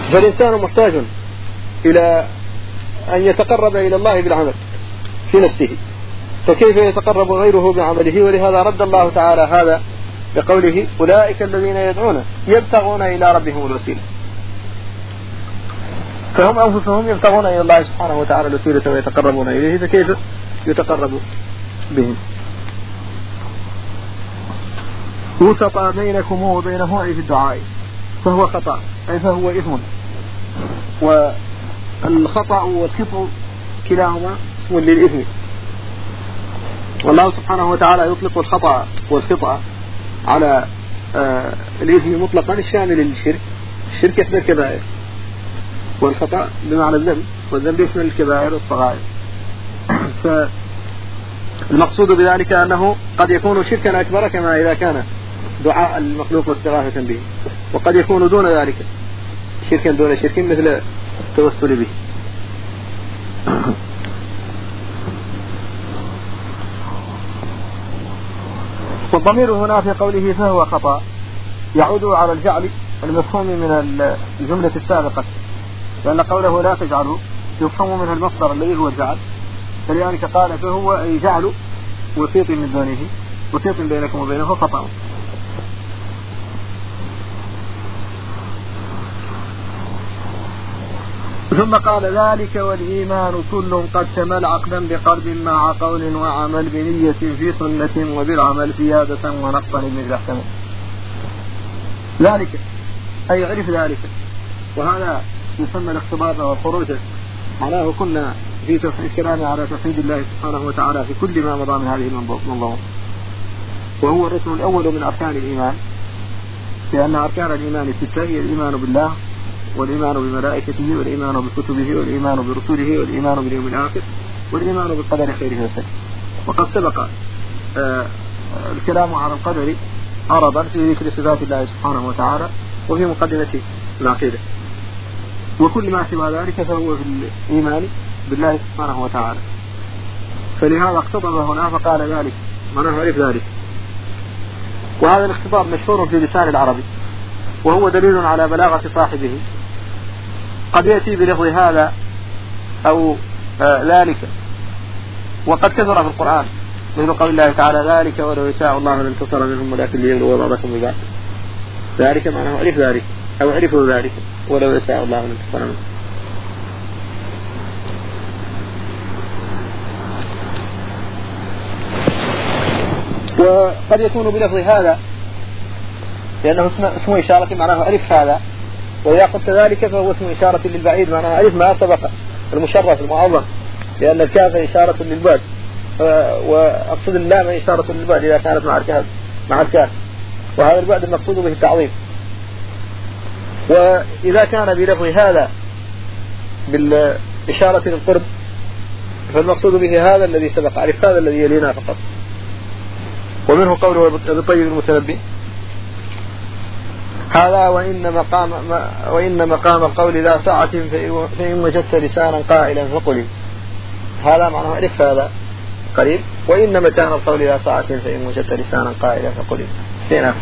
فالإنسان محتاج إلى أن يتقرب إلى الله بالعمل في نفسه، فكيف يتقرب غيره بعمله؟ ولهذا رد الله تعالى هذا بقوله أولئك الذين يدعون يبتغون إلى ربهم الوسيلة، فهم أنفسهم يبتغون إلى الله سبحانه وتعالى الوسيلة ويتقربون إليه، فكيف يتقرب بهم؟ وسط بينكم وبينه أي في الدعاء، فهو خطأ أي فهو إثم، والخطأ والخطأ كلاهما اسم للإثم، والله سبحانه وتعالى يطلق الخطأ والخطأ على الإثم مطلقا الشامل للشرك، الشرك يشمل الكبائر، والخطأ بمعنى الذنب، والذنب يشمل الكبائر والصغائر. فالمقصود بذلك أنه قد يكون شركا أكبر كما إذا كان دعاء المخلوق واستغاثة به، وقد يكون دون ذلك شركا دون شرك مثل التوسل به. والضمير هنا في قوله فهو خطأ يعود على الجعل المفهوم من الجملة السابقة، لأن قوله لا تجعلوا يفهم منه المصدر الذي هو الجعل، فلذلك قال فهو أي جعل وسيط من دونه، وسيط بينكم وبينه خطأ. ثم قال ذلك والإيمان كل قد شمل عقدا بقلب مع قول وعمل بنية في سنة وبالعمل زيادة ونقصا من احتمال. ذلك أي عرف ذلك، وهذا يسمى الاختبار والخروج، معناه كنا في الكلام على توحيد الله سبحانه وتعالى في كل ما مضى من هذه المنظومة، وهو الركن الأول من أركان الإيمان، لأن أركان الإيمان ستة هي الإيمان بالله والإيمان بملائكته والإيمان بكتبه والإيمان برسله والإيمان باليوم الآخر والإيمان بالقدر خيره وشره. وقد سبق الكلام على القدر عرضا في ذكر صفات الله سبحانه وتعالى وفي مقدمة العقيدة، وكل ما سوى ذلك فهو في الإيمان بالله سبحانه وتعالى. فلهذا اختطب هنا فقال ذلك، معناه عرف ذلك. وهذا الاختطاب مشهور في لسان العربي، وهو دليل على بلاغة صاحبه. قد يأتي بلفظ هذا أو ذلك، وقد كثر في القرآن مثل قول الله تعالى ذلك ولو يشاء الله لانتصر منهم ولكن ليبلو بعضكم ببعض. ذلك معناه عرف ذلك أو عرفوا ذلك ولو يشاء الله لانتصر منهم. وقد يكون بلفظ هذا لأنه اسم إشارة معناه عرف هذا، وإذا قلت ذلك فهو اسم إشارة للبعيد معناه عرف ما سبق المشرف المعظم، لأن الكاف إشارة للبعد، وأقصد اللام إشارة للبعد إذا كانت مع الكاف، وهذا البعد المقصود به التعظيم. وإذا كان بلفظ هذا بالإشارة للقرب فالمقصود به هذا الذي سبق، عرف هذا الذي يلينا فقط. ومنه قوله بالطيب المتنبي هذا وإن مقام القول ذا ساعة فإن وجدت لسانا قائلا فقل. هذا معناه عرف هذا قريب، وإن مكان القول ذا ساعة فإن وجدت لسانا قائلا فقل استئناف.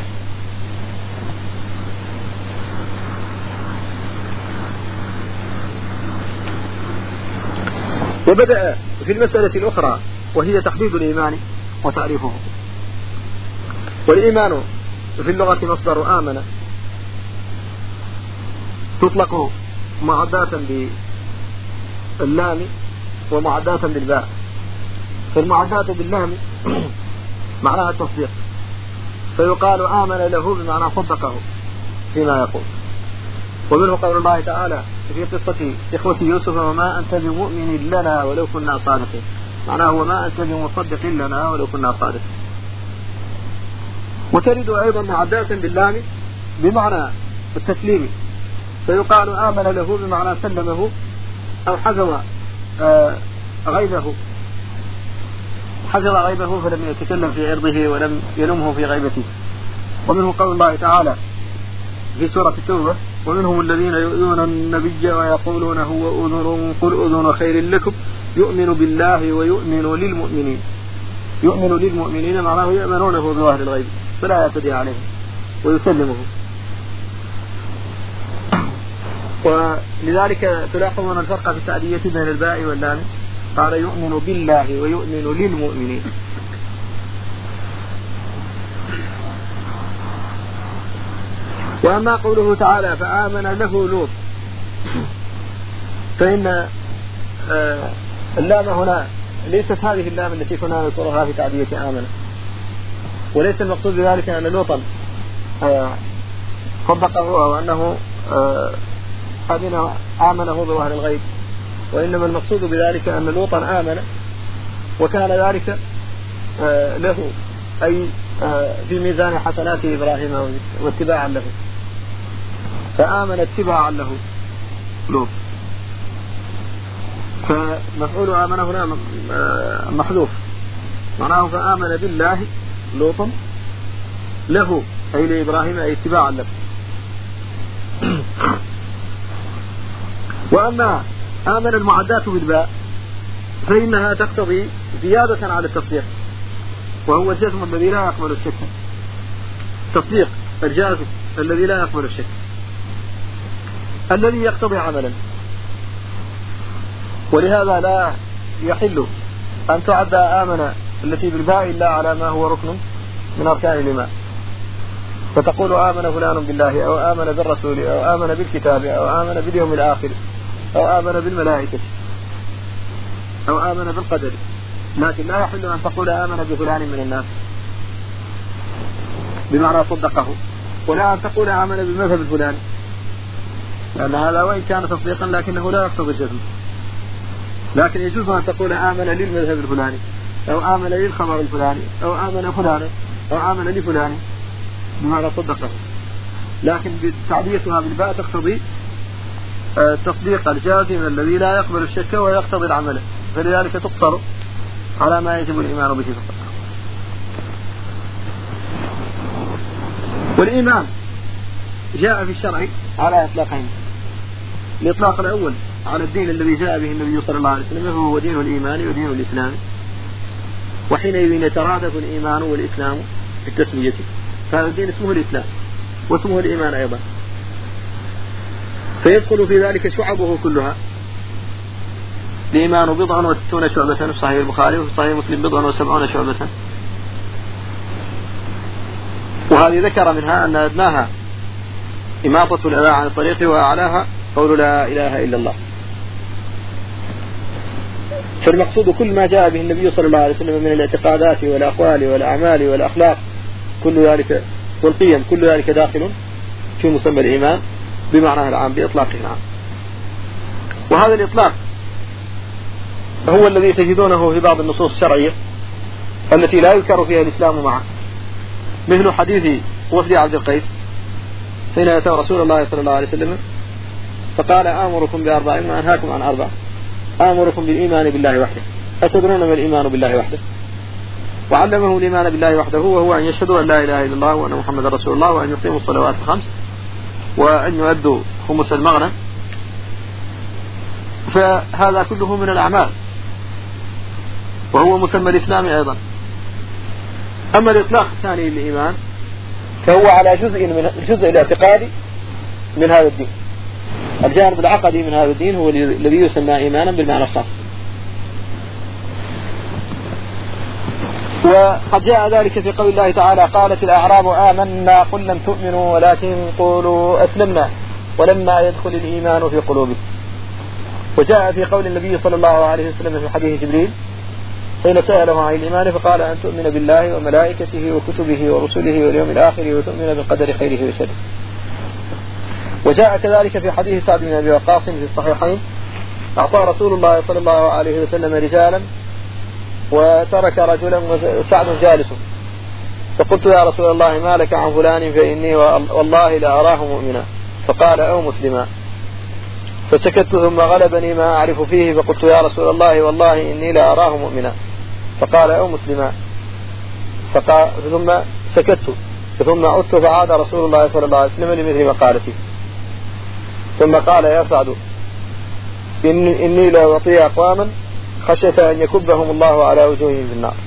وبدأ في المسألة الأخرى وهي تحديد الإيمان وتعريفه. والإيمان في اللغة مصدر آمن، تطلق معداة باللام ومعداة بالباء. فالمعداة باللام معناها التصديق، فيقال آمن له بمعنى صدقه فيما يقول. ومنه قول الله تعالى في قصة إخوة يوسف وما أنت بمؤمن لنا ولو كنا صادقين، معناه وما أنت بمصدق لنا ولو كنا صادقين. وترد أيضا معداة باللام بمعنى التسليم، فيقال آمن له بمعنى سلمه أو حذر غيبه فلم يتكلم في عرضه ولم يلمه في غيبته. ومنه قول الله تعالى في سورة التوبة ومنهم الذين يؤذون النبي ويقولون هو أذن قل أذن خير لكم يؤمن بالله ويؤمن للمؤمنين. يؤمن للمؤمنين معناه يؤمنونه بظاهر الغيب فلا يعتدي عليه ويسلمه. ولذلك تلاحظون الفرق في التعدية بين الباء واللام. قال يؤمن بالله ويؤمن للمؤمنين. وأما قوله تعالى فآمن له لوط، فإن اللام هنا ليست هذه اللام التي كنا نذكرها في تعدية آمن، وليس المقصود بذلك أن لوطا صدقه أو أنه آمنه بظهر الغيب، وإنما المقصود بذلك أن لوطا آمن وكان ذلك له أي في ميزان حسنات إبراهيم واتباعا له، فآمن اتباعا له لوط. فمفعول آمن هنا محذوف، معناه فآمن بالله لوطا له أي لإبراهيم أي اتباعا له. وأما آمن المعدات بالباء فإنها تقتضي زيادة على التصديق، وهو الجزم الذي لا يقبل الشك، تصديق الجازم الذي لا يقبل الشك الذي يقتضي عملا. ولهذا لا يحل أن تعد آمن التي بالباء إلا على ما هو ركن من أركان الإيمان، فتقول آمن فلان بالله أو آمن بالرسول أو آمن بالكتاب أو آمن باليوم الآخر أو آمن بالملائكة أو آمن بالقدر، لكن لا يحل أن تقول آمن بفلان من الناس بمعنى صدقه، ولا أن تقول آمن بالمذهب الفلاني، لأن هذا وإن كان تصديقا لكنه لا يقتضي الجزم. لكن يجوز أن تقول آمن للمذهب الفلاني أو آمن للخبر الفلاني أو آمن فلان أو آمن لفلان بمعنى صدقه، لكن تعديتها بالباء تقتضي تصديق الجازم الذي لا يقبل الشك ويقتضي العمل، فلذلك تقصر على ما يجب الإيمان به فقط. والإيمان جاء في الشرع على إطلاقين: الإطلاق الأول على الدين الذي جاء به النبي صلى الله عليه وسلم فهو دين الإيمان ودين الإسلام، وحينئذ يترادف الإيمان والإسلام في التسمية، فهذا الدين اسمه الإسلام واسمه الإيمان أيضا، فيدخل في ذلك شعبه كلها. الإيمان 69 شعبة في صحيح البخاري وفي صحيح مسلم 70 شعبة، وهذه ذكر منها أن أدناها إماطة الأذى عن الطريق وأعلاها قول لا إله إلا الله. فالمقصود كل ما جاء به النبي صلى الله عليه وسلم من الاعتقادات والأقوال والأعمال والأخلاق كل ذلك والقيم كل ذلك داخل في مسمى الإيمان بمعناه العام بإطلاقه العام. وهذا الإطلاق هو الذي تجدونه في بعض النصوص الشرعية التي لا يذكر فيها الإسلام معه، مثل حديث وفد عبد القيس حين أتى رسول الله صلى الله عليه وسلم فقال آمركم بأربع وأنهاكم عن أربع: آمركم بالإيمان بالله وحده. أتدرون ما الإيمان بالله وحده؟ وعلمه الإيمان بالله وحده وهو أن يشهدوا أن لا إله إلا الله وأن محمد رسول الله وأن يقيموا الصلوات الخمس وأن يؤدوا خمس المغنم. فهذا كله من الأعمال وهو مسمى الإسلام أيضا. أما الإطلاق الثاني للإيمان فهو على الجزء الاعتقادي من هذا الدين، الجانب العقدي من هذا الدين هو الذي يسمى إيمانا بالمعنى الخاص. وقد جاء ذلك في قول الله تعالى: قالت الأعراب آمنا قل لم تؤمنوا ولكن قولوا أسلمنا ولما يدخل الإيمان في قلوبكم. وجاء في قول النبي صلى الله عليه وسلم في حديث جبريل حين سأله عن الإيمان فقال: أن تؤمن بالله وملائكته وكتبه ورسله واليوم الآخر وتؤمن بالقدر خيره وشره. وجاء كذلك في حديث سعد بن أبي وقاص في الصحيحين: أعطى رسول الله صلى الله عليه وسلم رجالا وترك رجلا وسعد جالس، فقلت: يا رسول الله ما لك عن فلان فإني والله لا أراه مؤمنا، فقال: أو مسلما. فسكت ثم غلبني ما أعرف فيه فقلت: يا رسول الله والله إني لا أراه مؤمنا، فقال: أو مسلما. ثم سكت ثم عدت فعاد رسول الله صلى الله عليه وسلم لمثل مقالتي، ثم قال: يا سعد إني لا أعطي أقواما خشية أن يكبهم الله على وجوههم في النار.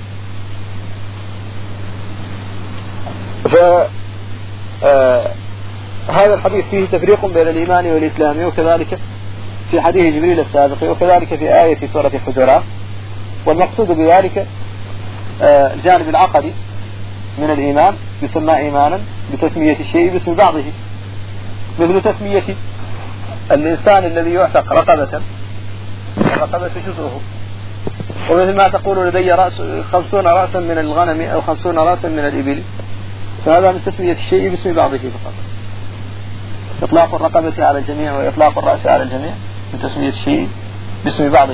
هذا الحديث فيه تفريق بين الإيمان والإسلام، وكذلك في حديث جبريل السابق، وكذلك في آية سورة الحجرات. والمقصود بذلك الجانب العقدي من الإيمان يسمى إيمانا بتسمية الشيء باسم بعضه، مثل تسمية الإنسان الذي يعتق رقبة جزءه، ومثل ما تقول لدي 50 رأسا من الغنم أو 50 رأسا من الإبل، فهذا من تسمية الشيء باسم بعضه فقط. إطلاق الرقبة على الجميع وإطلاق الرأس على الجميع من تسمية الشيء باسم بعضه.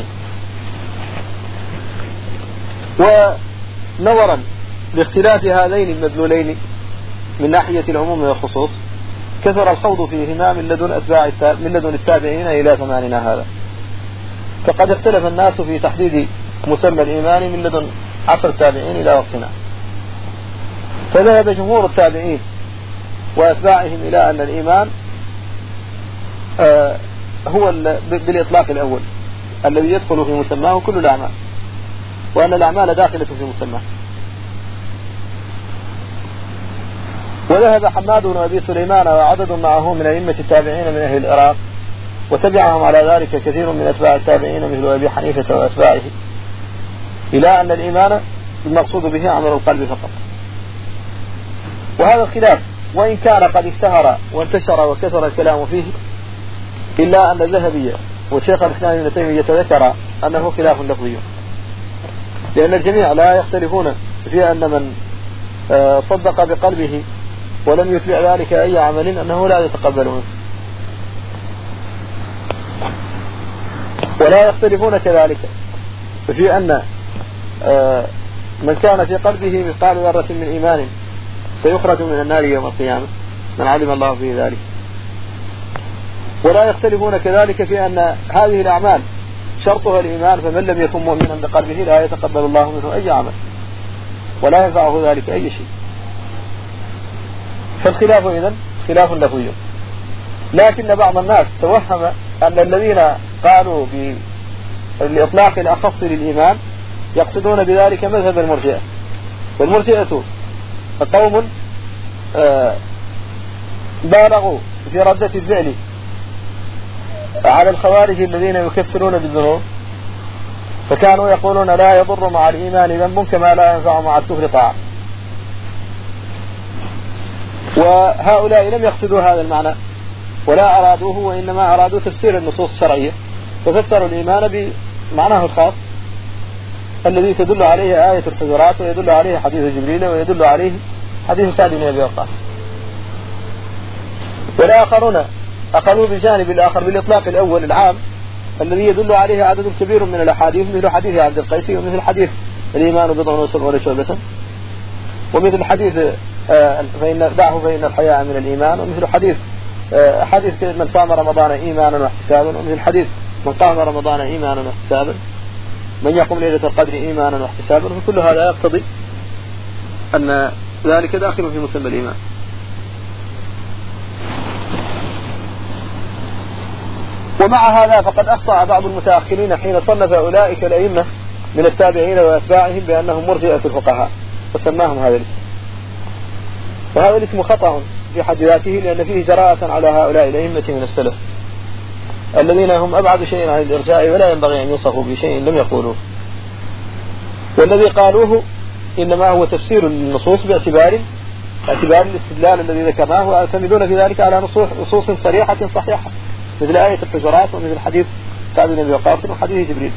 ونظرا لاختلاف هذين المدلولين من ناحية العموم والخصوص كثر الخوض فيهما من لدن التابعين إلى زماننا هذا، فقد اختلف الناس في تحديد مسمى الإيمان من لدن عصر التابعين إلى وقتنا. فذهب جمهور التابعين وأتباعهم إلى أن الإيمان هو بالإطلاق الأول الذي يدخل في مسماه كل الأعمال، وأن الأعمال داخلة في مسماه. وذهب حماد بن أبي سليمان وعدد معه من أئمة التابعين من أهل العراق، وتبعهم على ذلك كثير من أتباع التابعين مثل أبي حنيفة وأتباعه، إلى أن الإيمان المقصود به عمل القلب فقط. وهذا الخلاف وإن كان قد اشتهر وانتشر وكثر الكلام فيه، إلا أن الذهبي وشيخ الإسلام ابن تيمية ذكر أنه خلاف لفظي، لأن الجميع لا يختلفون في أن من صدق بقلبه ولم يتبع ذلك أي عمل أنه لا يتقبل منه، ولا يختلفون كذلك في أن من كان في قلبه مثقال ذرة من إيمان سيخرج من النار يوم القيامة من علم الله به ذلك. ولا يختلفون كذلك في أن هذه الأعمال شرطها الإيمان، فمن لم يكن مؤمنا بقلبه لا يتقبل الله منه أي عمل ولا ينفعه ذلك أي شيء. فالخلاف إذن خلاف لفظي. لكن بعض الناس توهم أن الذين قالوا بالإطلاق الأخص للإيمان يقصدون بذلك مذهب المرجئة، والمرجئة قوم بالغوا في ردة الفعل على الخوارج الذين يكفرون بالذنوب، فكانوا يقولون لا يضر مع الإيمان ذنب كما لا ينفع مع الكفر طاعة. وهؤلاء لم يقصدوا هذا المعنى ولا أرادوه، وإنما أرادوا تفسير النصوص الشرعية، ففسروا الإيمان بمعناه الخاص الذي تدل عليه آية الحجرات، ويدل عليه حديث جبريل، ويدل عليه حديث سعد بن أبي وقاص. والآخرون أخذوا بالجانب الآخر بالإطلاق الأول العام الذي يدل عليه عدد كبير من الأحاديث، مثل حديث عبد القيس، ومثل حديث الإيمان بضع وسبعون شعبة، ومثل حديث فإن دعه فإن الحياء من الإيمان، ومثل حديث من صام رمضان إيمانا واحتسابا، ومثل حديث من قام رمضان إيمانا واحتسابا، من يقوم ليلة القدر إيمانا واحتسابا. فكل هذا يقتضي أن ذلك داخل في مسمى الإيمان. ومع هذا فقد أخطأ بعض المتأخرين حين صنف أولئك الأئمة من التابعين وأتباعهم بأنهم مرجئة الفقهاء، وسماهم هذا الاسم. وهذا الاسم خطأ في حد ذاته، لأن فيه جراءة على هؤلاء الأئمة من السلف الذين هم أبعد شيء عن الإرجاء، ولا ينبغي أن يوصفوا بشيء لم يقولوه. والذي قالوه إنما هو تفسير النصوص باعتبار الاستدلال الذي ذكرناه، ويعتمدون في ذلك على نصوص صريحة صحيحة مثل آية الحجرات، ومثل حديث سعد بن أبي وقاص، وحديث جبريل.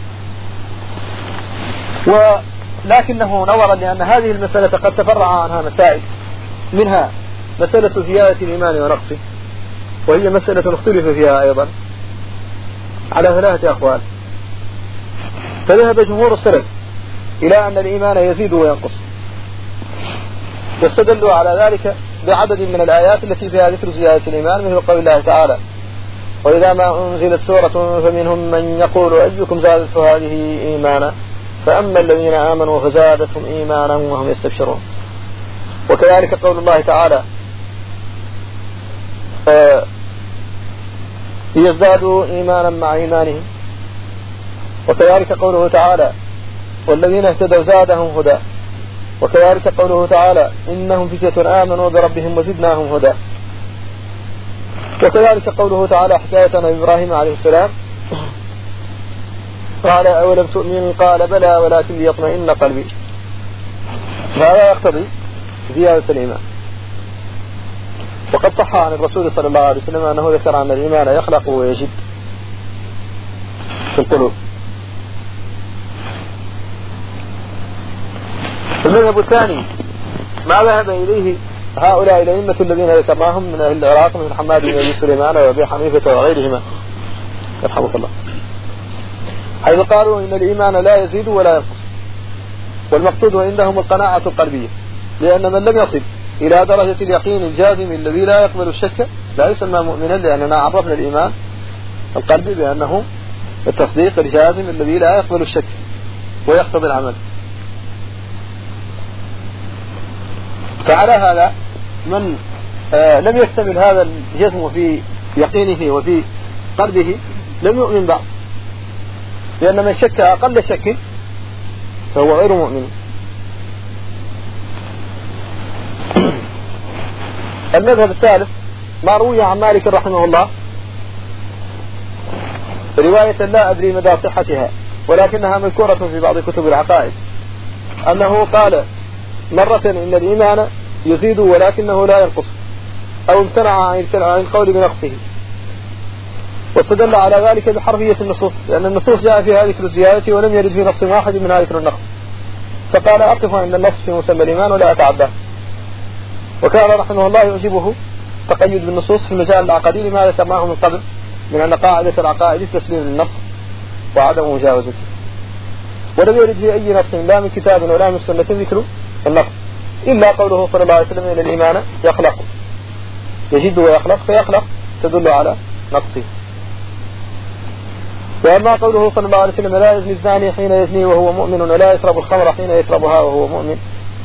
ولكنه نظرا لأن هذه المسألة قد تفرع عنها مسائل، منها مسألة زيادة الإيمان ونقصه، وهي مسألة اختلف فيها أيضا على 3 أقوال. فذهب جمهور السلف إلى أن الإيمان يزيد وينقص، واستدلوا على ذلك بعدد من الآيات التي فيها ذكر زيادة الإيمان، مثل قول الله تعالى: وإذا ما أنزلت سورة فمنهم من يقول أيكم زادت هذه إيمانا فأما الذين آمنوا فزادتهم إيمانا وهم يستبشرون. وكذلك قول الله تعالى: ليزدادوا إيمانا مع إيمانهم. وكذلك قوله تعالى: والذين اهتدوا زادهم هدى. وكذلك قوله تعالى: إنهم فتية آمنوا بربهم وزدناهم هدى. وكذلك قوله تعالى حكاية عن إبراهيم عليه السلام قال أولم تؤمن قال بلى ولكن ليطمئن قلبي. هذا يقتضي زيادة الإيمان. وقد صح عن الرسول صلى الله عليه وسلم أنه ذكر أن الإيمان يخلق ويجد في القلوب. المذهب الثاني ما ذهب إليه هؤلاء الأئمة الذين ذكرناهم من أهل العراق من حماد بن أبي سليمان وأبي حنيفة وغيرهما يرحمك الله، حيث قالوا إن الإيمان لا يزيد ولا ينقص، والمقصود عندهم القناعة القلبية، لأن من لم يصل إلى درجة اليقين الجازم الذي لا يقبل الشك لا يسمى مؤمنا، لأننا عرفنا الإيمان القلبي بأنه التصديق الجازم الذي لا يقبل الشك ويقتضي العمل. فعلى هذا من لم يكتمل هذا الجزم في يقينه وفي قلبه لم يؤمن بعد، لأن من شك أقل شك فهو غير مؤمن. المذهب الثالث ما روي عن مالك رحمه الله رواية لا أدري مدى صحتها ولكنها مذكورة في بعض كتب العقائد، أنه قال مرة إن الإيمان يزيد ولكنه لا ينقص، أو امتنع عن القول بنقصه، واستدل على ذلك بحرفية النصوص، لأن النصوص جاء فيها ذكر الزيادة ولم يرد في نص واحد منها ذكر النقص، فقال أقف عند النص في مسمى الإيمان ولا أتعداه. وكان رحمه الله يعجبه تقيد بالنصوص في المجال العقدي لما ذكرناه من قبل من أن قاعدة العقائد التسليم للنص وعدم مجاوزته، ولم يرد في أي نص لا من كتاب ولا من سنة ذكر النقص، إلا قوله صلى الله عليه وسلم إن الإيمان يخلق يجد ويخلق، فيخلق تدل على نقصه. وأما قوله صلى الله عليه وسلم لا يزني الزاني حين يزني وهو مؤمن ولا يشرب الخمر حين يشربها وهو مؤمن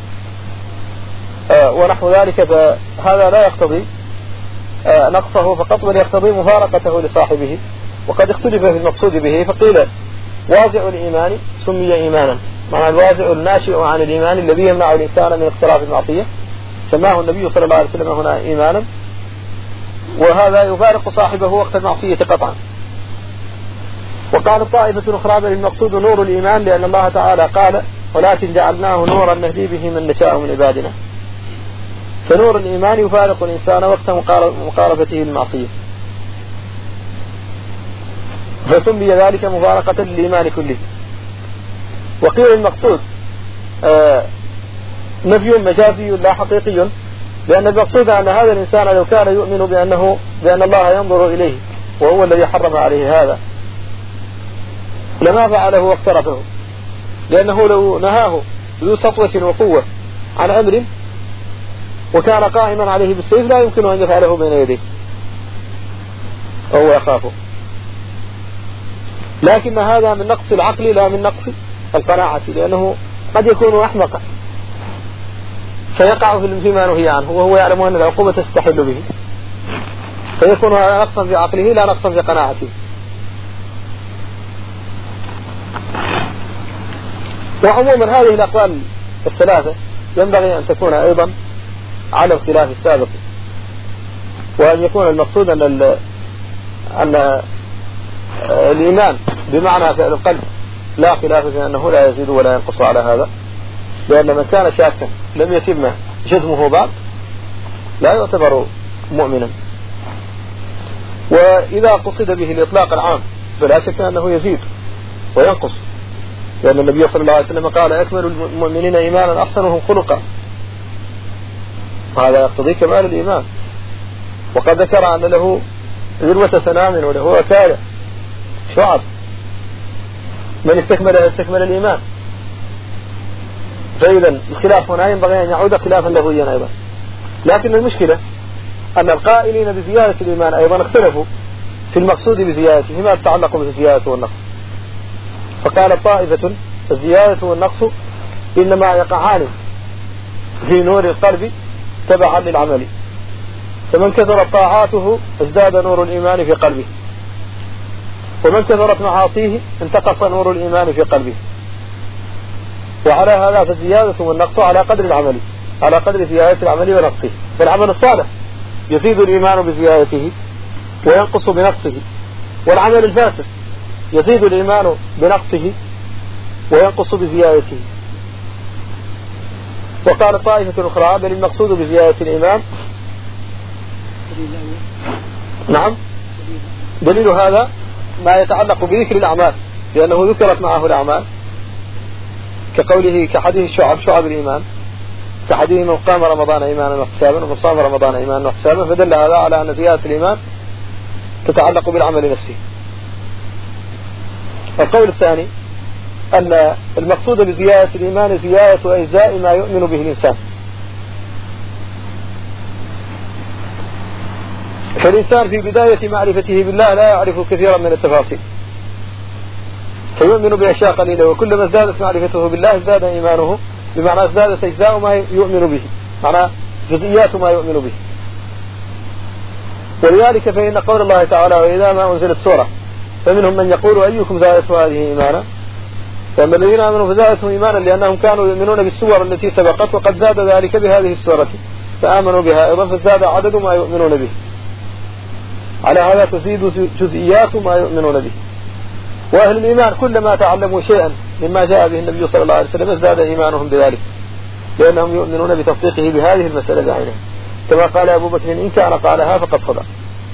ونحو ذلك، فهذا لا يقتضي نقصه فقط، بل يقتضي مفارقته لصاحبه. وقد اختلف في المقصود به، فقيل وازع الإيمان سمي إيمانا، معنى الوازع الناشئ عن الإيمان الذي يمنع الإنسان من اقتراف المعصية سماه النبي صلى الله عليه وسلم هنا إيمانا، وهذا يفارق صاحبه وقت المعصية قطعا. وقال الطائفة الأخرى بل المقصود نور الإيمان، لأن الله تعالى قال ولكن جعلناه نورا نهدي به من نشاء من عبادنا، فنور الإيمان يفارق الإنسان وقت مقاربته للمعصية، فسمي ذلك مفارقة للإيمان كله. وقيل المقصود نفي مجازي لا حقيقي، لأن المقصود أن هذا الإنسان لو كان يؤمن بأن الله ينظر إليه وهو الذي حرم عليه هذا لما فعله واقترفه، لأنه لو نهاه ذو سطوة وقوة عن أمر وكان قائما عليه بالسيف لا يمكن أن يفعله بين يديه وهو يخافه، لكن هذا من نقص العقل لا من نقص القناعة، لأنه قد يكون أحمقا فيقع فيما نهي عنه وهو يعلم أن العقوبة تستحل به، فيكون نقصا في عقله لا نقصا في قناعته. وعموما هذه الأقوال الثلاثة ينبغي أن تكون أيضا على الخلاف السابق، وأن يكون المقصود أن الإيمان بمعنى فعل القلب لا خلاف في أنه لا يزيد ولا ينقص على هذا، لأن من كان شاكا لم يتم جزمه بعد لا يعتبر مؤمنا. وإذا قصد به الإطلاق العام فلا شك أنه يزيد وينقص، لأن النبي صلى الله عليه وسلم قال أكمل المؤمنين إيمانا أحسنهم خلقا، هذا يقتضي كمال الإيمان. وقد ذكر أن له ذروة سنام وله أكاية شعب، من استكمل الإيمان. فإذا الخلاف هنا ينبغي أن يعود خلافا لغويا أيضا، لكن المشكلة أن القائلين بزيادة الإيمان أيضا اختلفوا في المقصود بزيادته ما يتعلق بالزيادة والنقص، فقال الطائفة الزيادة والنقص إنما يقعان في نور القلب تبعا للعمل، فمن كثرت طاعاته ازداد نور الإيمان في قلبه، ومن كثرت معاصيه انتقص نور الإيمان في قلبه. وعلى هذا فالزيادة والنقص على قدر العمل، على قدر زيادة العمل ونقصه، فالعمل الصالح يزيد الإيمان بزيادته وينقص بنقصه، والعمل الفاسد يزيد الإيمان بنقصه وينقص بزيادته. وقال طائفة أخرى بل المقصود بزيادة الإيمان نعم دليل هذا ما يتعلق بذكر الأعمال، لأنه ذكرت معه الأعمال كقوله كحديث شعب الإيمان، كحديث من قام رمضان إيمانا واحتسابا ومن صام رمضان إيمانا واحتسابا، فدل هذا على أن زيادة الإيمان تتعلق بالعمل نفسه. القول الثاني أن المقصود بزيادة الإيمان زيادة أجزاء ما يؤمن به الإنسان، فالإنسان في بداية معرفته بالله لا يعرف كثيرا من التفاصيل، فيؤمن بأشياء قليلة، وكلما ازدادت معرفته بالله ازداد إيمانه، بمعنى ازدادت أجزاء ما يؤمن به، معنى جزئيات ما يؤمن به. ولذلك فإن قول الله تعالى وإذا ما أنزلت سورة فمنهم من يقول أيكم زادته هذه إيمانا، فأما الذين آمنوا فزادتهم إيمانا لأنهم كانوا يؤمنون بالسور التي سبقت، وقد زاد ذلك بهذه السورة فآمنوا بها أيضا فازداد عدد ما يؤمنون به، على هذا تزيد جزئيات ما يؤمنون به. وأهل الإيمان كلما تعلموا شيئا مما جاء به النبي صلى الله عليه وسلم ازداد إيمانهم بذلك، لأنهم يؤمنون بتصديقه بهذه المسألة بعينها، كما قال أبو بكر إن كان قالها فقد صدق.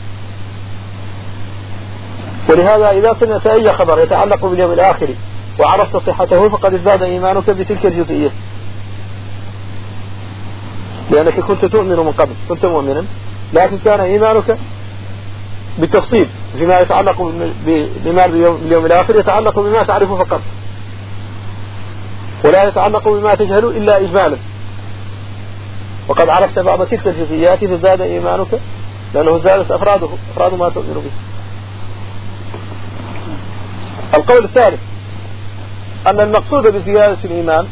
ولهذا إذا سمعت أي خبر يتعلق باليوم الآخر وعرفت صحته فقد ازداد إيمانك بتلك الجزئية، لأنك كنت تؤمن من قبل، كنت مؤمنا، لكن كان إيمانك بالتفصيل فيما يتعلق بالإيمان باليوم الآخر يتعلق بما تعرفه فقط، ولا يتعلق بما تجهل إلا إجمالا، وقد عرفت بعض تلك الجزئيات فزاد إيمانك، لأنه زادت أفراد ما تؤمن به. القول الثالث أن المقصود بزيادة الإيمان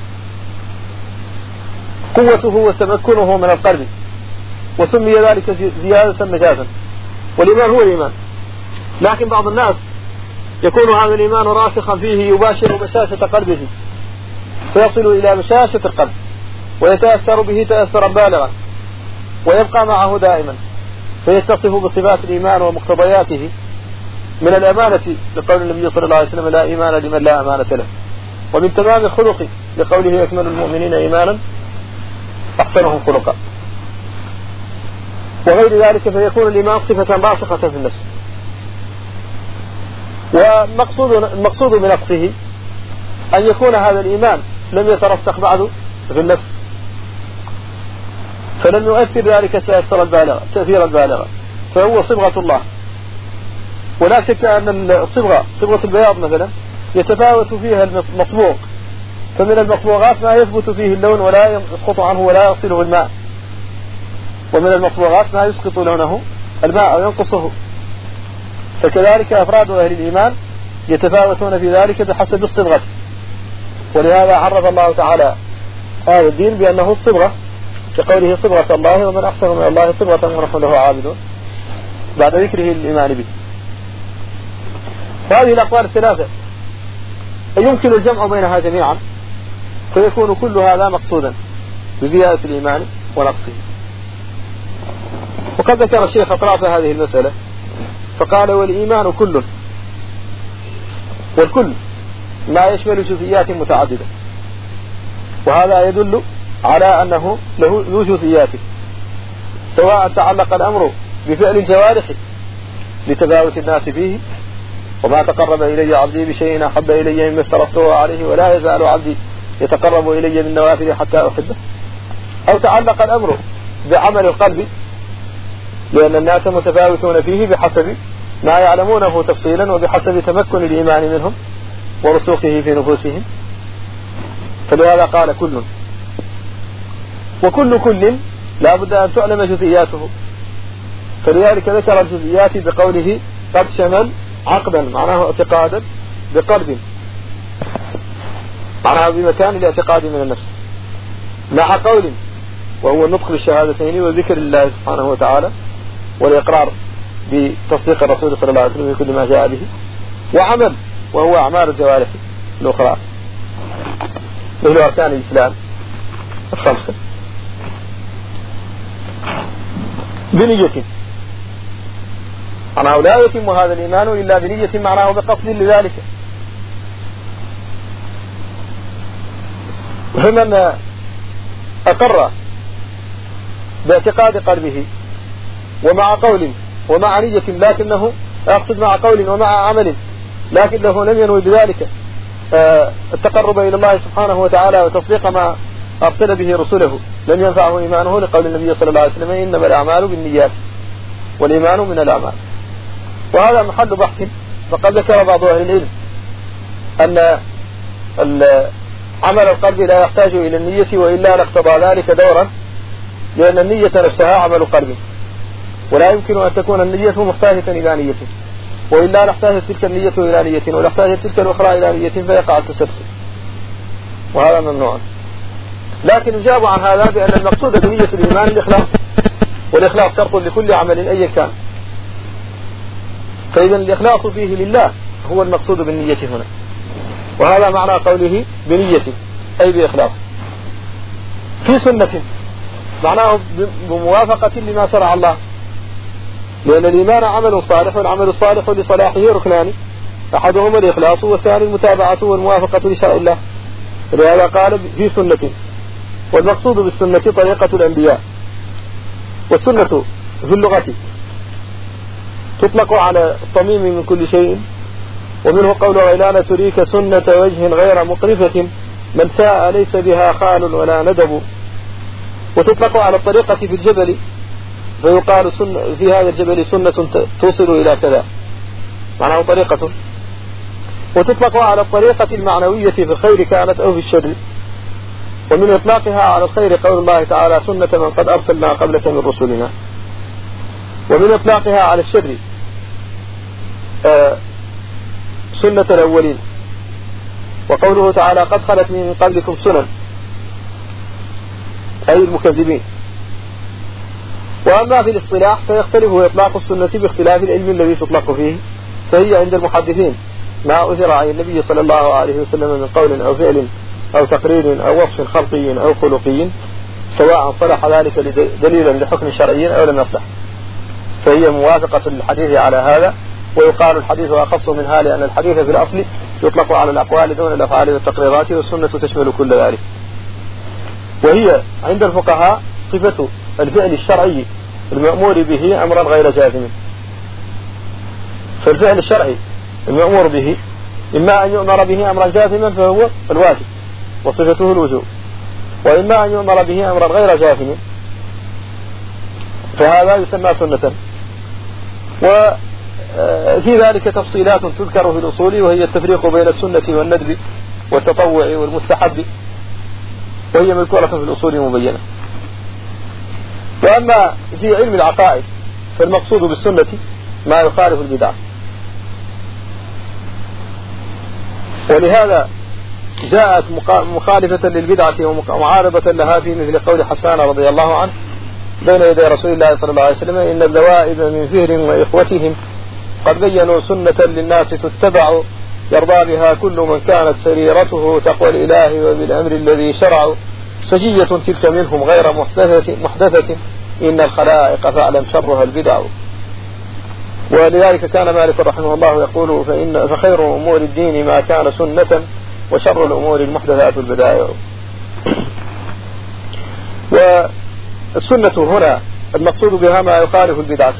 قوته وتمكنه من القلب، وسمي ذلك زيادة مجازا، والإيمان هو الإيمان، لكن بعض الناس يكون هذا الإيمان راسخا فيه يباشر بشاشة قلبه فيصل إلى بشاشة القلب ويتأثر به تأثرا بالغا ويبقى معه دائما، فيتصف بصفات الإيمان ومقتضياته من الأمانة لقول النبي صلى الله عليه وسلم لا إيمان لمن لا أمانة له، ومن تمام الخلق لقوله أكمل المؤمنين إيمانا أحسنهم خلقا، وغير ذلك فيكون الإيمان صفة راسخة في النفس. والمقصود بنقصه أن يكون هذا الإيمان لم يترسخ بعد في النفس، فلم يؤثر ذلك تأثيرا بالغا، فهو صبغة الله. ولا شك أن صبغة البياض مثلا يتفاوت فيها المصبوغ، فمن المصبوغات ما يثبت فيه اللون ولا يسقط عنه ولا يصله الماء، ومن المصبوغات ما يسقط لونه الماء أو ينقصه، فكذلك أفراد أهل الإيمان يتفاوتون في ذلك بحسب الصبغة. ولهذا عرف الله تعالى هذا الدين بأنه الصبغة، كقوله صبغة الله ومن أحسن من الله صبغة ونحن له عابدون، بعد ذكره الإيمان به. هذه الأقوال الثلاثة يمكن الجمع بينها جميعا، فيكون كل هذا مقصودا بزيادة الإيمان ونقصه. وقد ذكر الشيخ أطراف هذه المسألة فقال والإيمان كل، والكل ما يشمل جزئيات متعددة، وهذا يدل على أنه له جزئيات، سواء تعلق الأمر بفعل الجوارح لتفاوت الناس فيه، وما تقرب إلي عبدي بشيء أحب إلي مما افترضته عليه ولا يزال عبدي يتقرب إلي بالنوافل حتى أحبه، أو تعلق الأمر بعمل القلب، لأن الناس متفاوتون فيه بحسب ما يعلمونه تفصيلا وبحسب تمكن الإيمان منهم ورسوخه في نفوسهم، فلهذا قال كل، وكل لا بد أن تعلم جزئياته، فلذلك ذكر الجزئيات بقوله قد شمل عقدا، معناه اعتقادا بقلب، معناه بمكان الاعتقاد من النفس، مع قول وهو النطق بالشهادتين وذكر الله سبحانه وتعالى والإقرار بتصديق الرسول صلى الله عليه وسلم بكل ما جاء به، وعمل وهو أعمال الجوارح الأخرى مثل أركان الإسلام الخمسة بنية. معناه لا يتم هذا الإيمان إلا بنية معناه بقصد لذلك. فمن أقر باعتقاد قلبه ومع قول ومع نية لكنه يقصد مع قول ومع عمل لكنه لم ينوي بذلك التقرب إلى الله سبحانه وتعالى وتصديق ما أرسل به رسله، لن ينفعه إيمانه لقول النبي صلى الله عليه وسلم إنما الأعمال بالنيات والإيمان من الأعمال. وهذا محل بحث. فقد ذكر بعض أهل العلم أن عمل القلب لا يحتاج إلى النية وإلا لاقتضى ذلك دورا، لأن النية نفسها عمل قلب، ولا يمكن أن تكون النية محتاجة إلى نية، وإلا لاحتاجت تلك النية إلى نية ولاحتاجت تلك الأخرى إلى نية فيقع التسلسل، وهذا ممنوع. لكن يجاب عن هذا بأن المقصود بنية الإيمان الإخلاص، والإخلاص شرط لكل عمل أي كان، فإذا الإخلاص فيه لله هو المقصود بالنية هنا، وهذا معنى قوله بنية أي بإخلاص. في سنة معناه بموافقة لما شرع الله، لأن الإيمان عمل صالح، والعمل الصالح لصلاحه ركنان، أحدهما الإخلاص والثاني المتابعة والموافقة لشرع الله، لهذا قال في سنة. والمقصود بالسنة طريقة الأنبياء. والسنة في اللغة تطلق على الصميم من كل شيء، ومنه قول غيلان تريك سنة وجه غير مقرفة من ساء ليس بها خال ولا ندب. وتطلق على الطريقة في الجبل، فيقال في هذا الجبل سنة توصل إلى كذا، معناه طريقة. وتطلق على الطريقة المعنوية في الخير كانت أو في الشر. ومن إطلاقها على الخير قول الله تعالى سنة من قد أرسلنا قبلك من رسلنا. ومن إطلاقها على الشر سنة الأولين، وقوله تعالى قد خلت من قبلكم سنن أي المكذبين. وأما في الاصطلاح فيختلف إطلاق السنة باختلاف العلم الذي تطلق فيه، فهي عند المحدثين ما أثر عن النبي صلى الله عليه وسلم من قول أو فعل أو تقرير أو وصف خلقي أو خلقي، سواء صلح ذلك دليلا لحكم شرعي أو لم يصلح، فهي موافقة للحديث على هذا. ويقال الحديث أخص منها، لأن الحديث في الأصل يطلق على الأقوال دون الأفعال والتقريرات، والسنة تشمل كل ذلك. وهي عند الفقهاء صفة الفعل الشرعي المأمور به أمرا غير جازم. فالفعل الشرعي المأمور به إما أن يؤمر به أمرا جازما فهو الواجب وصفته الوجوب، وإما أن يؤمر به أمرا غير جازم فهذا يسمى سنة. وفي ذلك تفصيلات تذكر في الأصول، وهي التفريق بين السنة والندب والتطوع والمستحب، وهي مذكورة في الأصول مبينة. وأما في علم العقائد فالمقصود بالسنة ما يخالف البدع، ولهذا جاءت مخالفة للبدعة ومعارضة لها في مثل قول حسان رضي الله عنه بين يدي رسول الله صلى الله عليه وسلم إن الذوائب من فهر وإخوتهم قد بينوا سنة للناس تتبع يرضى بها كل من كانت سريرته تقوى الإله وبالأمر الذي شرعوا سجية تلك منهم غير محدثة إن الخلائق فاعلم شرها البدع. ولذلك كان مالك رحمه الله يقول فخير أمور الدين ما كان سنة وشر الأمور المحدثات البدائع. والسنة هنا المقصود بها ما يخالف البدعة.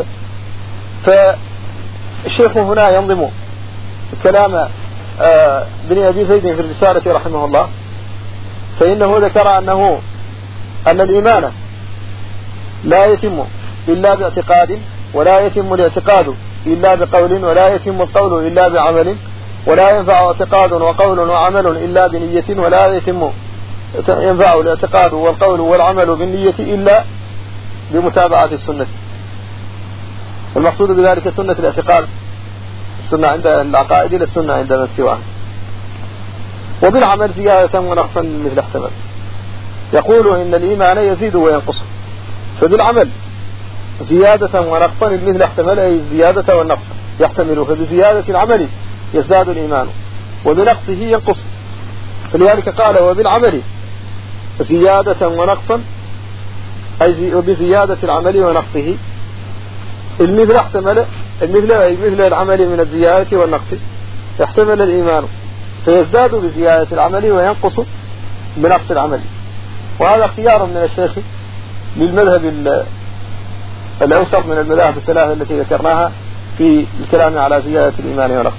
فالشيخ هنا ينظم كلام بن أبي زيد في الرسالة رحمه الله، فإنه ذكر أن الإيمان لا يتم إلا باعتقاد، ولا يتم الاعتقاد إلا بقول، ولا يتم القول إلا بعمل، ولا ينفع اعتقاد وقول وعمل إلا بنية، ولا ينفع الاعتقاد والقول والعمل بالنية إلا بمتابعة السنة. المقصود بذلك سنة الاعتقاد، السنة عند العقائد للسنة عند من سواها. وبالعمل زيادة ونقصا مثل احتمال. يقول إن الإيمان يزيد وينقص، فبالعمل زيادة ونقصا مثل احتمال، أي الزيادة والنقص يحتمل، فبزيادة العمل يزداد الإيمان وبنقصه ينقص. فلذلك قال وبالعمل زيادة ونقصا، أي وبزيادة العمل ونقصه. المثل احتمل مثل العمل من الزيادة والنقص يحتمل الإيمان فيزداد بزيادة العمل وينقص بنقص العمل. وهذا اختيار من الشيخ للمذهب الأوسط من المذاهب الثلاثة التي ذكرناها في الكلام على زيادة الإيمان ونقص.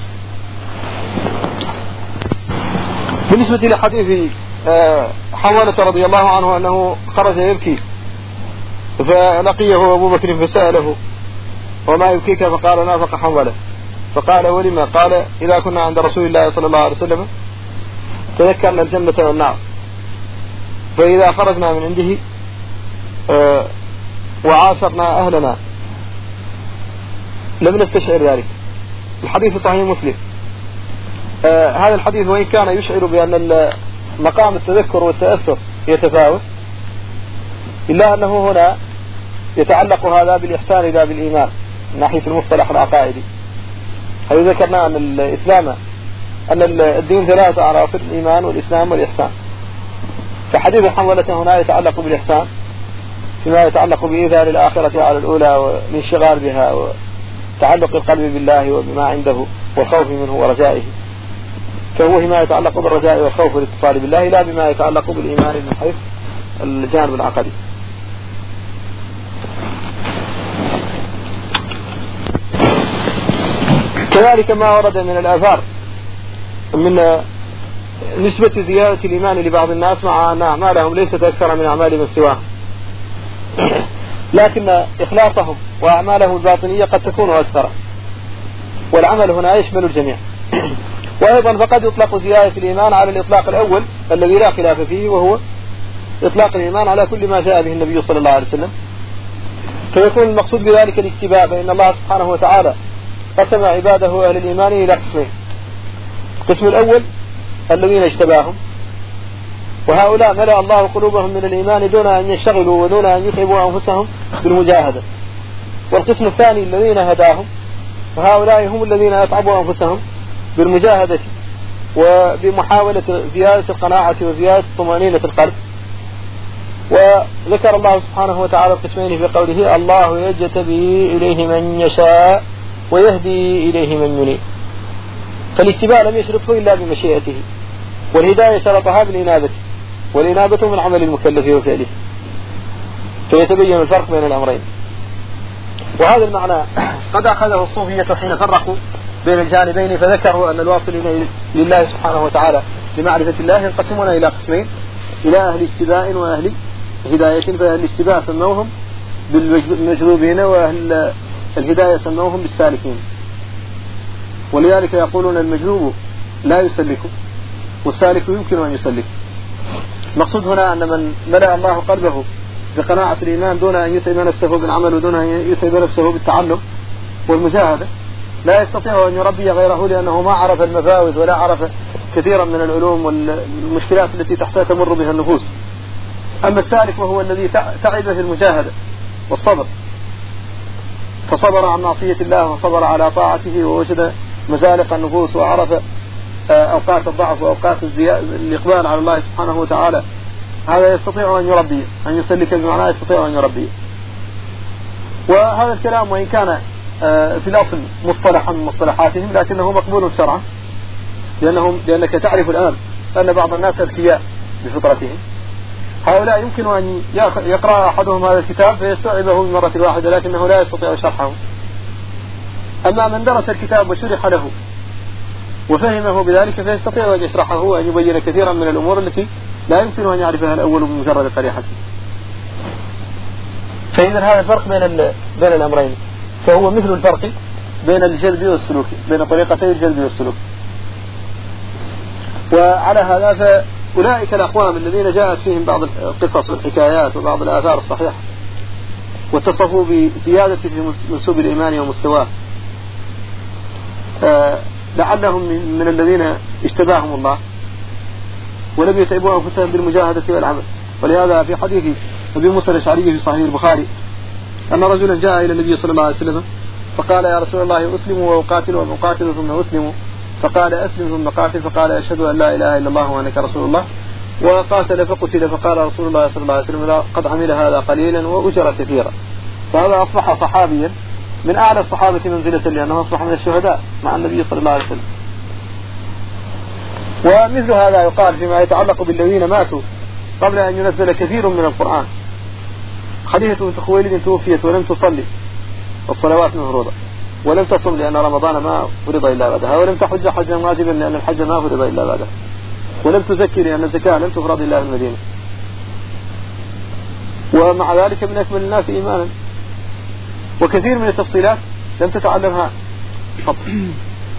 بالنسبة لحديث حنظلة رضي الله عنه أنه خرج يبكي فلقيه أبو بكر فسأله وما يبكيك؟ فقال نافق حنظلة. فقال ولما؟ قال إذا كنا عند رسول الله صلى الله عليه وسلم تذكرنا الجنة والنار، فإذا خرجنا من عنده وعاشرنا أهلنا لم نستشعر ذلك. الحديث صحيح مسلم. هذا الحديث وإن كان يشعر بأن مقام التذكر والتأثر يتفاوت، إلا أنه هنا يتعلق هذا بالإحسان لا بالإيمان من ناحية المصطلح العقائدي. حيث ذكرنا أن الإسلام أن الدين ثلاثة عناصر: الإيمان والإسلام والإحسان. فحديث حنظلة هنا يتعلق بالإحسان فيما يتعلق بإيثار الآخرة على الأولى والانشغال بها وتعلق القلب بالله وبما عنده والخوف منه ورجائه، فهو ما يتعلق بالرجاء والخوف والاتصال بالله لا بما يتعلق بالإيمان من حيث الجانب العقدي. كذلك ما ورد من الآثار من نسبة زيادة الإيمان لبعض الناس مع أن أعمالهم ليست أكثر من أعمال من سواهم، لكن إخلاصهم وأعمالهم الباطنية قد تكون أكثر، والعمل هنا يشمل الجميع. وأيضا فقد يطلق زيادة الإيمان على الإطلاق الأول الذي لا خلاف فيه، وهو إطلاق الإيمان على كل ما جاء به النبي صلى الله عليه وسلم، فيكون المقصود بذلك الاجتباء، فإن الله سبحانه وتعالى قسم عباده أهل الإيمان إلى قسمين: القسم الأول الذين اجتباهم، وهؤلاء ملأ الله قلوبهم من الإيمان دون أن يشتغلوا ودون أن يتعبوا أنفسهم بالمجاهدة. والقسم الثاني الذين هداهم، وهؤلاء هم الذين يتعبوا أنفسهم بالمجاهدة وبمحاولة زيادة القناعة وزيادة طمأنينة القلب. وذكر الله سبحانه وتعالى القسمين في قوله: الله يجتبي إليه من يشاء ويهدي إليه من ينيب. فالاجتباء لم يشرطه إلا بمشيئته، والهداية شرطها بالإنابة، والإنابة من عمل المكلف وفعله، فيتبين الفرق بين الأمرين. وهذا المعنى قد أخذه الصوفية حين فرقوا بين الجانبين، فذكروا أن الواصلين لله سبحانه وتعالى لمعرفة الله ينقسمون إلى قسمين: إلى أهل اجتباء وأهل هداية. فأهل الاجتباء سموهم بالمجذوبين، وأهل الهداية سموهم بالسالكين. ولذلك يقولون المجذوب لا يسلك والسالك يمكن أن يسلك. المقصود هنا أن من ملأ الله قلبه بقناعة الإيمان دون أن يتعب نفسه بالعمل ودون أن يتعب نفسه بالتعلم والمجاهدة لا يستطيع أن يربي غيره، لأنه ما عرف المفاوز ولا عرف كثيرا من العلوم والمشكلات التي تمر بها النفوس. أما السالك وهو الذي تعب في المجاهدة والصبر، فصبر عن معصية الله وصبر على طاعته ووجد مزالق النفوس وعرف أوقات الضعف وأوقات الإقبال على الله سبحانه وتعالى، هذا يستطيع أن يربيه، أن يسلك بمعنى يستطيع أن يربيه. وهذا الكلام وإن كان في الأصل مصطلحا من مصطلحاتهم، لكنه مقبول شرعا، لأنك تعرف الآن أن بعض الناس أذكياء بفطرتهم. هؤلاء يمكن أن يقرأ أحدهم هذا الكتاب فيستوعبه من مرة واحدة، لكنه لا يستطيع شرحه. أما من درس الكتاب وشرح له وفهمه بذلك فيستطيع أن يشرحه وأن يبين كثيرا من الأمور التي لا يمكن أن يعرفها الأول بمجرد قريحته. فإذا هذا الفرق بين الأمرين، فهو مثل الفرق بين الجلب والسلوك، بين طريقتي الجلب والسلوك. وعلى هذا فأولئك الأقوام الذين جاءت فيهم بعض القصص والحكايات وبعض الآثار الصحيحة واتصفوا بزيادة في منسوب الإيمان ومستواه، لعلهم من الذين اشتباهم الله ولم يتعبوا أنفسهم بالمجاهدة والعمل. ولهذا في حديث أبي موسى الأشعري في صحيح البخاري أن رجلا جاء إلى النبي صلى الله عليه وسلم فقال: يا رسول الله أسلم وأقاتل وأقاتل ثم أسلم. فقال: أسلم ثم قاتل. فقال: أشهد أن لا إله إلا الله وأنك رسول الله. وقاتل فقتل. فقال رسول الله صلى الله عليه وسلم: قد عمل هذا قليلا وأجر كثيرا. فهذا أصبح صحابيا من أعلى الصحابة منزلة لأنه أصبح من الشهداء مع النبي صلى الله عليه وسلم. ومثل هذا يقال فيما يتعلق بالذين ماتوا قبل أن ينزل كثير من القرآن. خديجة بنت خويلد توفيت ولم تصلي الصلوات المفروضة، ولم تصم لأن رمضان ما فرض إلا بعدها، ولم تحج حجا واجبا لأن الحج ما فرض إلا بعدها، ولم تزكي لأن الزكاة لم تفرض إلا في المدينة، ومع ذلك من أكمل الناس إيمانا. وكثير من التفصيلات لم تتعلمها فضل.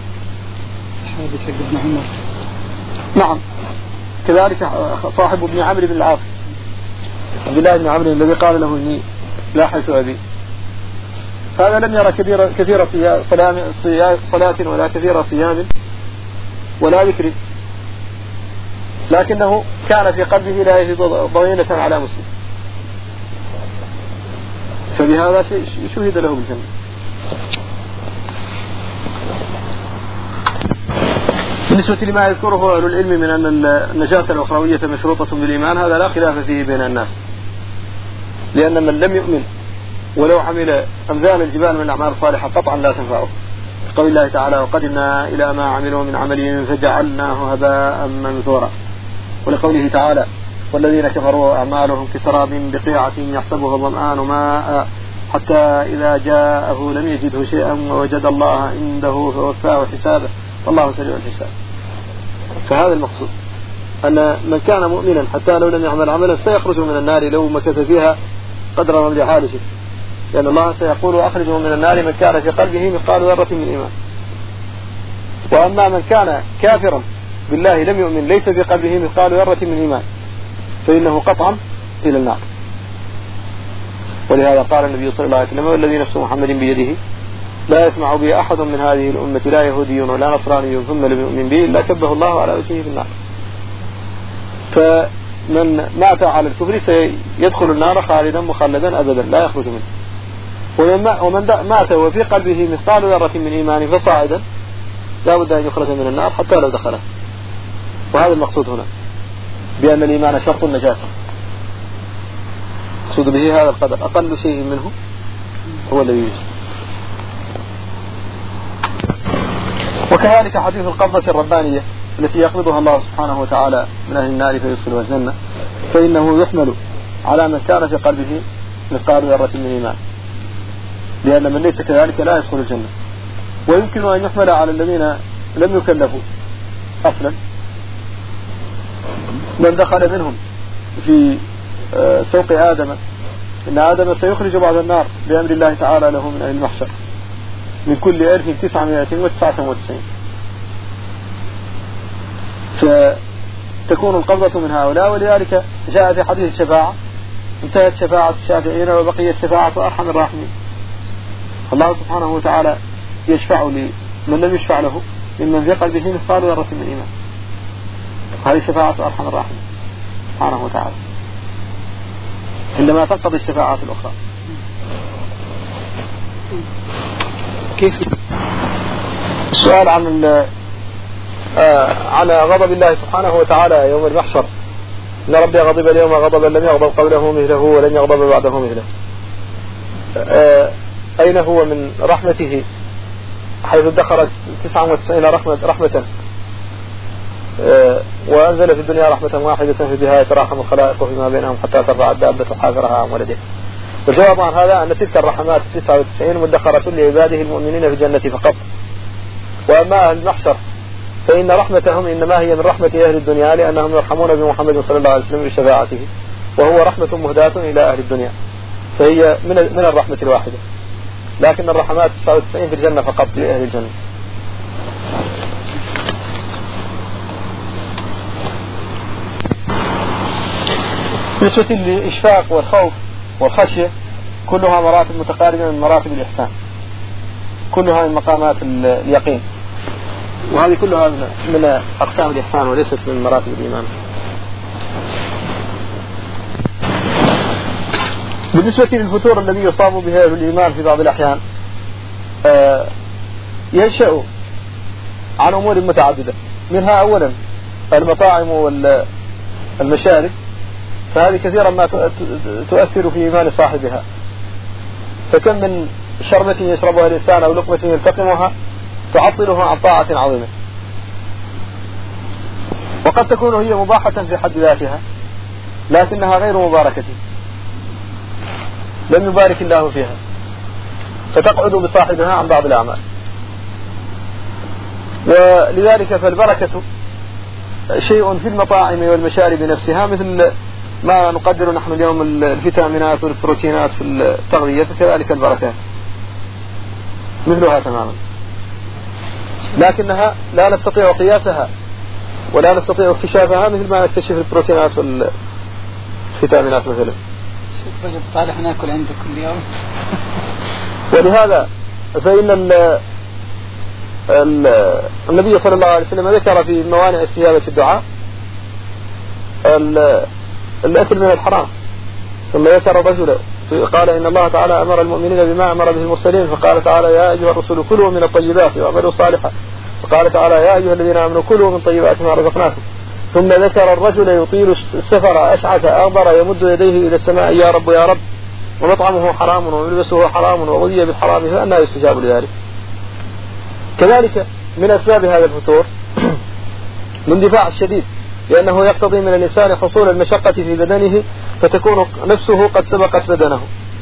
نعم. كذلك صاحب ابن عمرو بن العاص عبد الله بن عمرو الذي قال له إني لاحظت أبي، هذا لم يرى كثير صلاة ولا كثير صيام ولا ذكر، لكنه كان في قلبه لا يجد ضغينة على مسلم، فبهذا شهد له بالجنة. بالنسبة لما يذكره أهل العلم من أن النجاة الأخروية مشروطة بالإيمان، هذا لا خلاف فيه بين الناس، لأن من لم يؤمن ولو عمل أمثال الجبال من الأعمال الصالحة قطعا لا تنفعه. قول الله تعالى: وقدمنا إلى ما عملوا من عمل فجعلناه هباء منثورا. ولقوله تعالى: والذين كفروا أعمالهم كسراب بقيعة يحسبه الظمآن ماء حتى إذا جاءه لم يجده شيئا ووجد الله عنده فوفاه حسابه والله سريع الحساب. فهذا المقصود، أن من كان مؤمنا حتى لو لم يعمل عملا سيخرج من النار لو مكث فيها قدر رمل حالشه، لأن الله سيقول: أخرجه من النار من كان في قلبه مثقال ذرة من إيمان. وأما من كان كافرا بالله لم يؤمن ليس في قلبه مثقال ذرة من إيمان فإنه قطعا إلى النار. ولهذا قال النبي صلى الله عليه وسلم: والذي نفس محمد بيده لا يسمع به أحد من هذه الأمة لا يهودي ولا نصراني ثم لم يؤمن به إلا كبه الله على وجهه في النار. فمن مات على الكفر سيدخل النار خالدا مخلدا أبدا لا يخرج منه. ومن مات وفي قلبه مثقال ذرة من إيمان فصاعدا لا بد أن يخرج من النار حتى لو دخله. وهذا المقصود هنا بأن الإيمان شرط النجاة، مقصود به هذا القدر، أقل شيء منه هو الذي يجب. وكذلك حديث القبضة الربانية التي يقبضها الله سبحانه وتعالى من أهل النار فيدخلها الجنة، فإنه يحمل على من كان في قلبه مثقال ذرة من إيمان، لأن من ليس كذلك لا يدخل الجنة. ويمكن أن يحمل على الذين لم يكلفوا أصلا، من دخل منهم في سوق آدم، إن آدم سيخرج بعض النار بأمر الله تعالى له من أهل المحشر من كل 1999، فتكون القبضة من هؤلاء. ولذلك جاء في حديث الشفاعة: انتهت شفاعة الشافعين وبقيت شفاعة أرحم الراحمين. الله سبحانه وتعالى يشفع لمن لم يشفع له ممن في قلبه مثقال ذرة من إيمان. هذه شفاعة أرحم الراحمين سبحانه وتعالى عندما تنقضي الشفاعات الأخرى. كيف السؤال عن غضب الله سبحانه وتعالى يوم المحشر: إن ربي غضب اليوم غضبا لم يغضب قبله مثله ولن يغضب بعده مثله. أين هو من رحمته حيث ادخر 99 رحمة وأنزل في الدنيا رحمة واحدة في بها يتراحم الخلائق فيما بينهم حتى ترفع الدابة حافرها عن ولده. والجواب عن هذا أن تلك الرحمات 99 مدخرة لعباده المؤمنين في الجنة فقط. وأما أهل المحشر فإن رحمتهم إنما هي من رحمة أهل الدنيا، لأنهم يرحمون بمحمد صلى الله عليه وسلم بشفاعته، وهو رحمة مهداة إلى أهل الدنيا، فهي من الرحمة الواحدة. لكن الرحمات 99 في الجنة فقط لأهل الجنة. بالنسبة للإشفاق والخوف والخشية كلها مراتب متقاربة من مراتب الإحسان، كلها من مقامات اليقين، وهذه كلها من أقسام الإحسان وليست من مراتب الإيمان. بالنسبة للفتور الذي يصاب به الإيمان في بعض الأحيان ينشأ عن أمور متعددة، منها أولا المطاعم والمشارب، فهذه كثيرا ما تؤثر في إيمان صاحبها. فكم من شربة يشربها الإنسان أو لقمة يلتقمها تعطله عن طاعة عظيمة. وقد تكون هي مباحة في حد ذاتها لكنها غير مباركة، لم يبارك الله فيها، فتقعد بصاحبها عن بعض الأعمال. ولذلك فالبركة شيء في المطاعم والمشارب نفسها، مثل ما نقدر نحن اليوم الفيتامينات والبروتينات في التغذية، كذلك البركات مثلها تماما، لكنها لا نستطيع قياسها ولا نستطيع اكتشافها مثل ما نكتشف البروتينات والفيتامينات مثلا. شوف رجب صالح ناكل عندك كل يوم. ولهذا فإن النبي صلى الله عليه وسلم ذكر في موانع استجابة الدعاء الأكل من الحرام، ثم ذكر رجلا قال إن الله تعالى أمر المؤمنين بما أمر به المرسلين، فقال تعالى يا أيها الرسل كلوا من الطيبات واعملوا صالحا، فقال تعالى يا أيها الذين آمنوا كلوا من طيبات ما رزقناكم، ثم ذكر الرجل يطيل السفر أشعث أغبر يمد يديه إلى السماء يا رب يا رب، ومطعمه حرام وملبسه حرام وغذي بالحرام، فأنى يستجاب لذلك. كذلك من أسباب هذا الفتور الاندفاع الشديد، لأنه يقتضي من الإنسان حصول المشقة في بدنه، فتكون نفسه قد سبقت بدنه،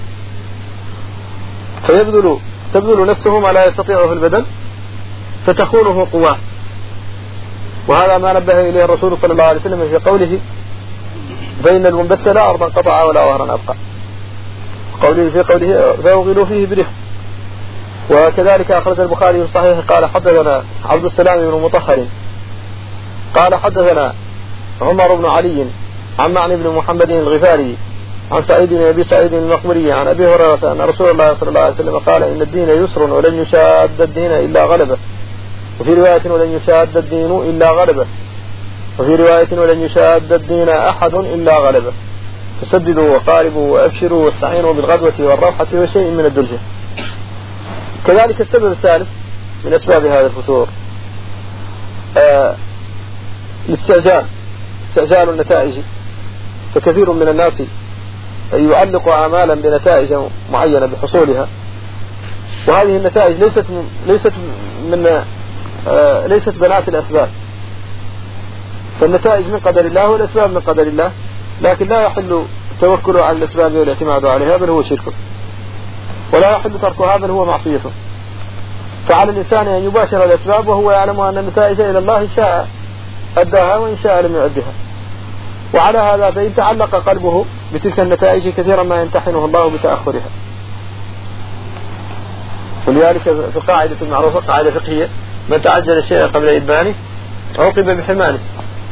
تبذل نفسه ما لا يستطيعه البدن، فتخونه قواه. وهذا ما نبه إليه الرسول صلى الله عليه وسلم في قوله فإن المنبت لا أرضا قطع ولا وهرا أبقى، في قوله فيغلوا فيه برفق. وكذلك أخرج البخاري في صحيحه قال حدثنا عبد السلام بن مطهر قال حدثنا عمر بن علي عن معن بن محمد الغفاري عن سعيد بن أبي سعيد المقبري عن أبي هريرة أن رسول الله صلى الله عليه وسلم قال إن الدين يسر ولن يشاد الدين إلا غلبه، وفي رواية ولن يشاد الدين إلا غلبه، وفي رواية ولن يشاد الدين أحد إلا غلبه، فسددوا وقاربوا وأبشروا واستعينوا بالغدوة والروحة وشيء من الدلجة. كذلك السبب الثالث من أسباب هذا الفتور استعجال النتائج، فكثير من الناس يعلق آمالا بنتائج معينة بحصولها، وهذه النتائج ليست بنات الأسباب، فالنتائج من قدر الله والأسباب من قدر الله، لكن لا يحل التوكل على الأسباب والاعتماد عليها، بل هو شرك، ولا يحل تركها بل هو معصية. فعلى الإنسان أن يباشر الأسباب وهو يعلم أن النتائج إلى الله، إن شاء أداها وإن شاء لم يؤدها. وعلى هذا فإن تعلق قلبه بتلك النتائج كثيرا ما يمتحنه الله بتأخرها. ولذلك في القاعدة المعروفة قاعدة فقهية من تعجل الشيء قبل إدبانه عوقب بحرمانه،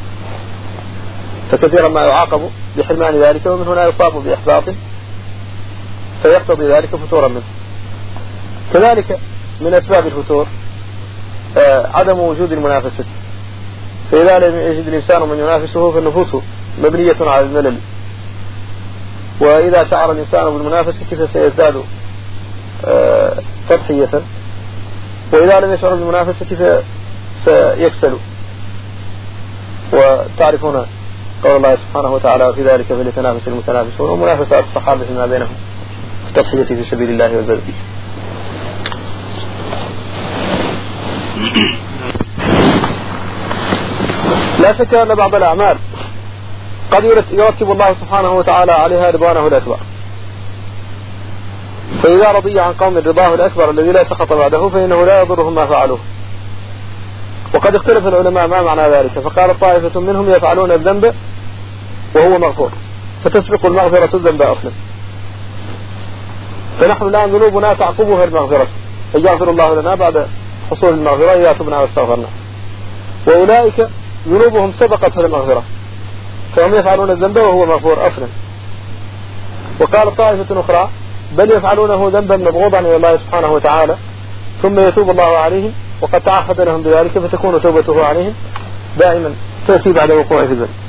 فكثيرا ما يعاقب بحرمان ذلك، ومن هنا يصاب بإحباط فيقتضي ذلك فتورا منه. كذلك من أسباب الفتور عدم وجود المنافسة، فإذا لم يجد الإنسان من ينافسه فالنفوس مبنية على الملل، وإذا شعر الإنسان بالمنافسة فسيزداد تضحية، وإذا لم يشعر بالمنافسة فسيكسل. وتعرفون قول الله سبحانه وتعالى في ذلك فليتنافس المتنافسون، ومنافسة الصحابة فيما بينهم في التضحية في سبيل الله والبذل. لا شك أن بعض الأعمال قد يرتب الله سبحانه وتعالى عليها رضوانه الأكبر، فإذا رضي عن قوم رضاه الأكبر الذي لا سخط بعده فإنه لا يضرهم ما فعلوه. وقد اختلف العلماء ما معنى ذلك، فقال طائفة منهم يفعلون الذنب وهو مغفور، فتسبق المغفرة الذنب أصلا، فنحن الآن ذنوبنا تعقبها المغفرة، فيغفر الله لنا بعد حصول المغفرة إذا تبنا واستغفرنا. وأولئك ذنوبهم سبقت المغفرة، فهم يفعلون الذنب وهو مغفور أصلا. وقال طائفة أخرى بل يفعلونه ذنبا مبغوضا إلى الله سبحانه وتعالى، ثم يتوب الله عليهم وقد تعهد لهم بذلك، فتكون توبته عليهم دائما تأتي بعد وقوع في الذنب.